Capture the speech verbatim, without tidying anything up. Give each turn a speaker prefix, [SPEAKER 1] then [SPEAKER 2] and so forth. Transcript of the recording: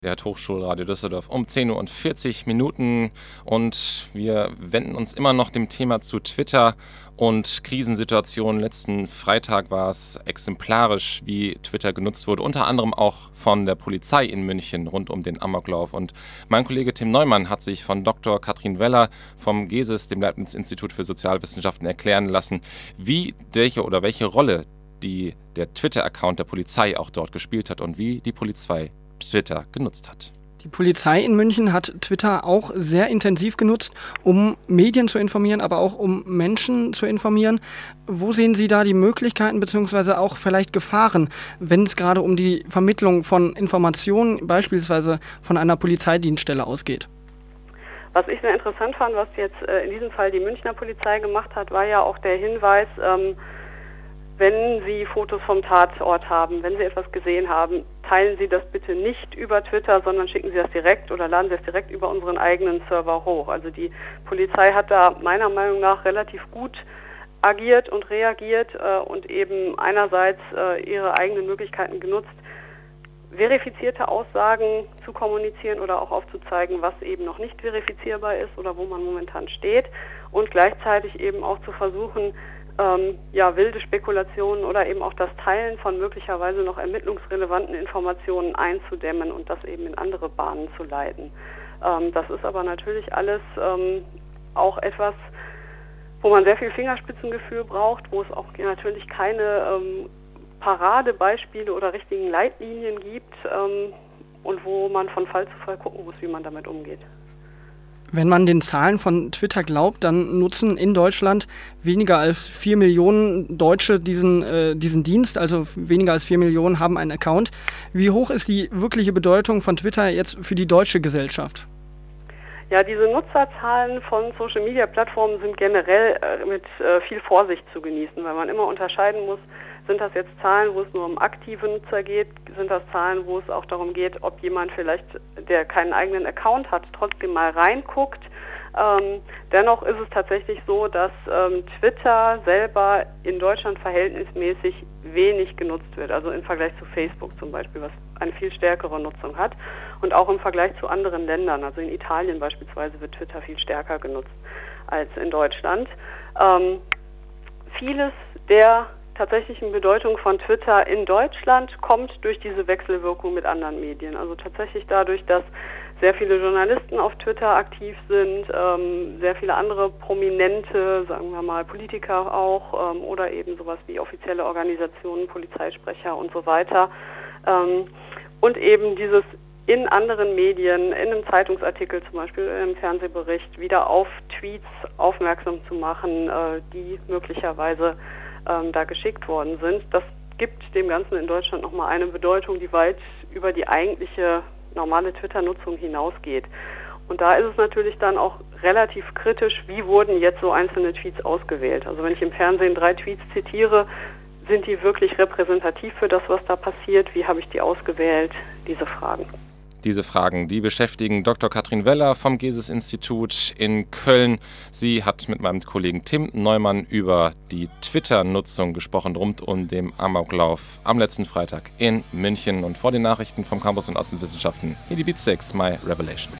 [SPEAKER 1] Der hat Hochschulradio Düsseldorf um zehn Uhr und vierzig Minuten und wir wenden uns immer noch dem Thema zu Twitter und Krisensituationen. Letzten Freitag war es exemplarisch, wie Twitter genutzt wurde, unter anderem auch von der Polizei in München rund um den Amoklauf. Und mein Kollege Tim Neumann hat sich von Doktor Katrin Weller vom GESIS, dem Leibniz-Institut für Sozialwissenschaften, erklären lassen, wie welche oder welche Rolle die der Twitter-Account der Polizei auch dort gespielt hat und wie die Polizei Twitter genutzt hat.
[SPEAKER 2] Die Polizei in München hat Twitter auch sehr intensiv genutzt, um Medien zu informieren, aber auch um Menschen zu informieren. Wo sehen Sie da die Möglichkeiten bzw. auch vielleicht Gefahren, wenn es gerade um die Vermittlung von Informationen beispielsweise von einer Polizeidienststelle ausgeht?
[SPEAKER 3] Was ich sehr interessant fand, was jetzt äh, in diesem Fall die Münchner Polizei gemacht hat, war ja auch der Hinweis, ähm, wenn Sie Fotos vom Tatort haben, wenn Sie etwas gesehen haben, teilen Sie das bitte nicht über Twitter, sondern schicken Sie das direkt oder laden Sie das direkt über unseren eigenen Server hoch. Also die Polizei hat da meiner Meinung nach relativ gut agiert und reagiert äh, und eben einerseits äh, ihre eigenen Möglichkeiten genutzt, verifizierte Aussagen zu kommunizieren oder auch aufzuzeigen, was eben noch nicht verifizierbar ist oder wo man momentan steht und gleichzeitig eben auch zu versuchen, Ähm, ja, wilde Spekulationen oder eben auch das Teilen von möglicherweise noch ermittlungsrelevanten Informationen einzudämmen und das eben in andere Bahnen zu leiten. Ähm, das ist aber natürlich alles ähm, auch etwas, wo man sehr viel Fingerspitzengefühl braucht, wo es auch natürlich keine ähm, Paradebeispiele oder richtigen Leitlinien gibt ähm, und wo man von Fall zu Fall gucken muss, wie man damit umgeht.
[SPEAKER 2] Wenn man den Zahlen von Twitter glaubt, dann nutzen in Deutschland weniger als vier Millionen Deutsche diesen, äh, diesen Dienst, also weniger als vier Millionen haben einen Account. Wie hoch ist die wirkliche Bedeutung von Twitter jetzt für die deutsche Gesellschaft?
[SPEAKER 3] Ja, diese Nutzerzahlen von Social-Media-Plattformen sind generell äh, mit äh, viel Vorsicht zu genießen, weil man immer unterscheiden muss, sind das jetzt Zahlen, wo es nur um aktive Nutzer geht, sind das Zahlen, wo es auch darum geht, ob jemand vielleicht, der keinen eigenen Account hat, trotzdem mal reinguckt. Ähm, dennoch ist es tatsächlich so, dass ähm, Twitter selber in Deutschland verhältnismäßig wenig genutzt wird, also im Vergleich zu Facebook zum Beispiel, was eine viel stärkere Nutzung hat und auch im Vergleich zu anderen Ländern, also in Italien beispielsweise wird Twitter viel stärker genutzt als in Deutschland. Ähm, vieles der tatsächlichen Bedeutung von Twitter in Deutschland kommt durch diese Wechselwirkung mit anderen Medien. Also tatsächlich dadurch, dass sehr viele Journalisten auf Twitter aktiv sind, ähm, sehr viele andere prominente, sagen wir mal Politiker auch ähm, oder eben sowas wie offizielle Organisationen, Polizeisprecher und so weiter. Ähm, und eben dieses in anderen Medien, in einem Zeitungsartikel zum Beispiel, in einem Fernsehbericht wieder auf Tweets aufmerksam zu machen, äh, die möglicherweise Ähm, da geschickt worden sind. Das gibt dem Ganzen in Deutschland nochmal eine Bedeutung, die weit über die eigentliche normale Twitter-Nutzung hinausgeht. Und da ist es natürlich dann auch relativ kritisch, wie wurden jetzt so einzelne Tweets ausgewählt. Also wenn ich im Fernsehen drei Tweets zitiere, sind die wirklich repräsentativ für das, was da passiert? Wie habe ich die ausgewählt? Diese Fragen.
[SPEAKER 1] Diese Fragen, die beschäftigen Doktor Katrin Weller vom GESIS-Institut in Köln. Sie hat mit meinem Kollegen Tim Neumann über die Twitter-Nutzung gesprochen, rund um den Amoklauf am letzten Freitag in München. Und vor den Nachrichten vom Campus und Außenwissenschaften hier die Beat sechs, My Revelation.